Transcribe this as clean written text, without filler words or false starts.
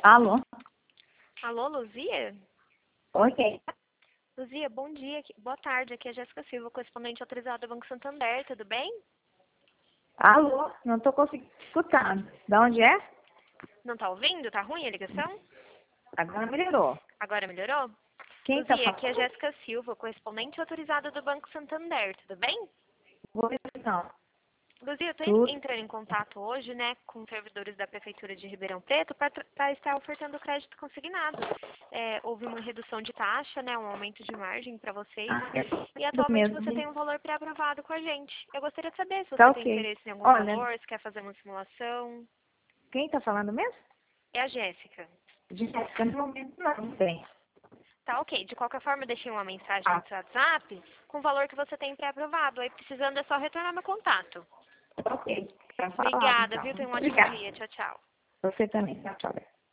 Alô? Alô, Luzia? Oi, quem? Luzia, bom dia. Boa tarde. Aqui é a Jéssica Silva, correspondente autorizada do Banco Santander. Tudo bem? Alô? Não tô conseguindo escutar. Da onde é? Não tá ouvindo? Tá ruim a ligação? Agora melhorou. Agora melhorou? Quem tá Luzia, aqui é a falando? Jéssica Silva, correspondente autorizada do Banco Santander. Tudo bem? Oi, não. Luzia, eu tô Tudo. entrando em contato hoje, né, com servidores da Prefeitura de Ribeirão Preto para estar ofertando crédito consignado. Houve uma redução de taxa, né, um aumento de margem para vocês. É E tudo atualmente mesmo. você tem um valor pré-aprovado com a gente. Eu gostaria de saber se Tá você tem ok. interesse em algum Olha, valor, se quer fazer uma simulação. quem tá falando mesmo? É a Jéssica. Jéssica, no momento não tem. Tá ok. De qualquer forma, eu deixei uma mensagem no Ah, seu WhatsApp com o valor que você tem pré-aprovado. Aí, precisando, é só retornar meu contato. tá ok. Tá falado, Obrigada, então. viu? Tenha um Muito ótimo obrigada. dia. Tchau, tchau. Você também. Tchau, tchau.